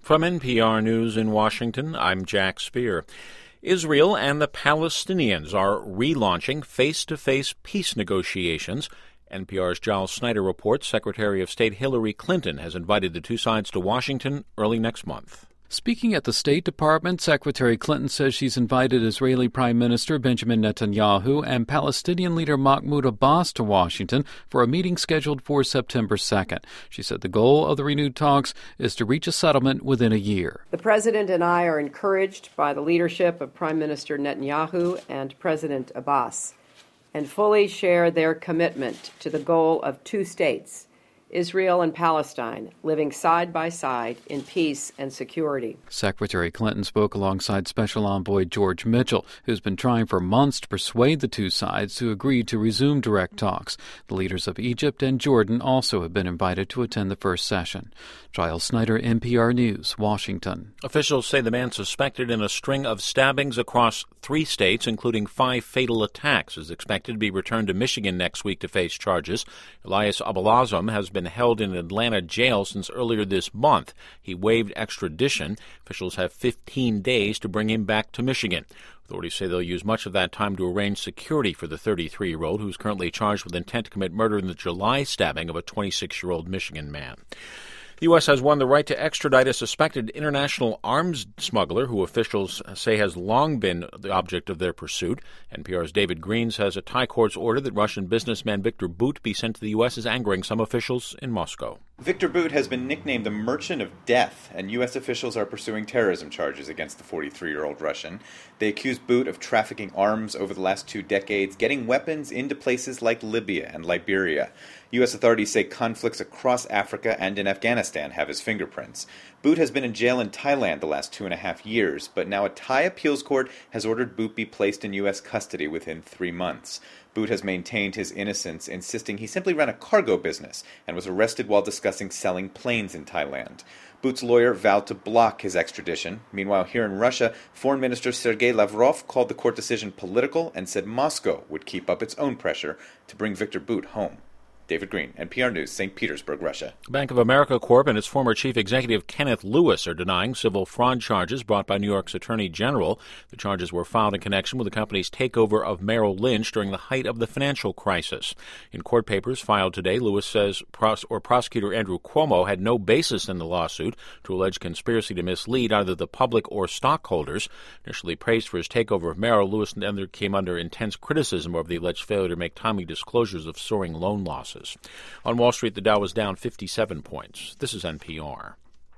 From NPR News in Washington, I'm Jack Speer. Israel and the Palestinians are relaunching face-to-face peace negotiations. NPR's Giles Snyder reports Secretary of State Hillary Clinton has invited the two sides to Washington early next month. Speaking at the State Department, Secretary Clinton says she's invited Israeli Prime Minister Benjamin Netanyahu and Palestinian leader Mahmoud Abbas to Washington for a meeting scheduled for September 2nd. She said the goal of the renewed talks is to reach a settlement within a year. The President and I are encouraged by the leadership of Prime Minister Netanyahu and President Abbas and fully share their commitment to the goal of two states, Israel and Palestine, living side by side in peace and security. Secretary Clinton spoke alongside Special Envoy George Mitchell, who's been trying for months to persuade the two sides to agree to resume direct talks. The leaders of Egypt and Jordan also have been invited to attend the first session. Giles Snyder, NPR News, Washington. Officials say the man suspected in a string of stabbings across 3 states, including 5 fatal attacks, is expected to be returned to Michigan next week to face charges. Elias Abalazam has been held in Atlanta jail since earlier this month. He waived extradition. Officials have 15 days to bring him back to Michigan. Authorities say they'll use much of that time to arrange security for the 33-year-old, who's currently charged with intent to commit murder in the July stabbing of a 26-year-old Michigan man. The U.S. has won the right to extradite a suspected international arms smuggler who officials say has long been the object of their pursuit. NPR's David Green says a Thai court's order that Russian businessman Viktor Bout be sent to the U.S. is angering some officials in Moscow. Viktor Bout has been nicknamed the Merchant of Death, and U.S. officials are pursuing terrorism charges against the 43-year-old Russian. They accuse Bout of trafficking arms over the last 2 decades, getting weapons into places like Libya and Liberia. U.S. authorities say conflicts across Africa and in Afghanistan have his fingerprints. Bout has been in jail in Thailand the last 2.5 years, but now a Thai appeals court has ordered Bout be placed in U.S. custody within 3 months. Bout has maintained his innocence, insisting he simply ran a cargo business and was arrested while discussing selling planes in Thailand. Bout's lawyer vowed to block his extradition. Meanwhile, here in Russia, Foreign Minister Sergei Lavrov called the court decision political and said Moscow would keep up its own pressure to bring Viktor Bout home. David Green, NPR News, St. Petersburg, Russia. Bank of America Corp. And its former chief executive Kenneth Lewis are denying civil fraud charges brought by New York's Attorney General. The charges were filed in connection with the company's takeover of Merrill Lynch during the height of the financial crisis. In court papers filed today, Lewis says prosecutor Andrew Cuomo had no basis in the lawsuit to allege conspiracy to mislead either the public or stockholders. Initially praised for his takeover of Merrill, Lewis came under intense criticism over the alleged failure to make timely disclosures of soaring loan losses. On Wall Street, the Dow was down 57 points. This is NPR.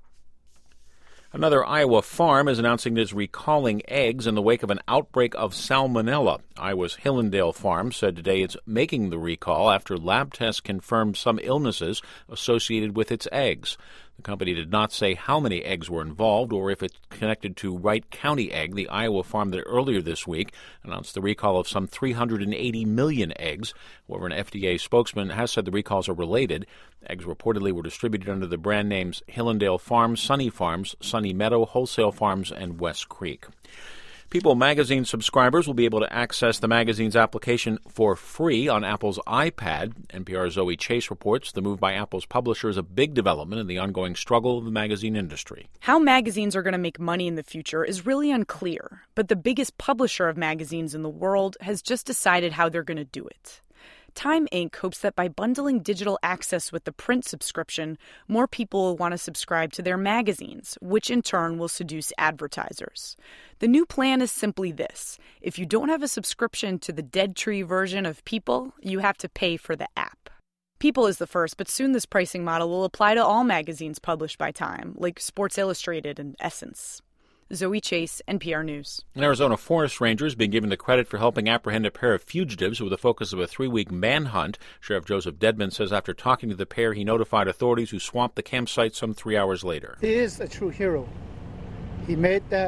Another Iowa farm is announcing it is recalling eggs in the wake of an outbreak of salmonella. Iowa's Hillendale Farm said today it's making the recall after lab tests confirmed some illnesses associated with its eggs. The company did not say how many eggs were involved or if it's connected to Wright County Egg, the Iowa farm that earlier this week announced the recall of some 380 million eggs. However, an FDA spokesman has said the recalls are related. Eggs reportedly were distributed under the brand names Hillendale Farms, Sunny Meadow, Wholesale Farms, and West Creek. People Magazine subscribers will be able to access the magazine's application for free on Apple's iPad. NPR's Zoe Chase reports the move by Apple's publisher is a big development in the ongoing struggle of the magazine industry. How magazines are going to make money in the future is really unclear, but the biggest publisher of magazines in the world has just decided how they're going to do it. Time Inc. hopes that by bundling digital access with the print subscription, more people will want to subscribe to their magazines, which in turn will seduce advertisers. The new plan is simply this. If you don't have a subscription to the Dead Tree version of People, you have to pay for the app. People is the first, but soon this pricing model will apply to all magazines published by Time, like Sports Illustrated and Essence. Zoe Chase, NPR News. Arizona forest rangers being given the credit for helping apprehend a pair of fugitives with the focus of a 3-week manhunt. Sheriff Joseph Dedman says after talking to the pair, he notified authorities who swamped the campsite some 3 hours later. He is a true hero. He made that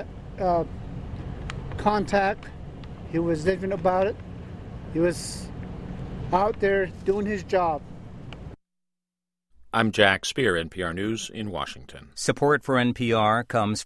contact. He was living about it. He was out there doing his job. I'm Jack Speer, NPR News in Washington. Support for NPR comes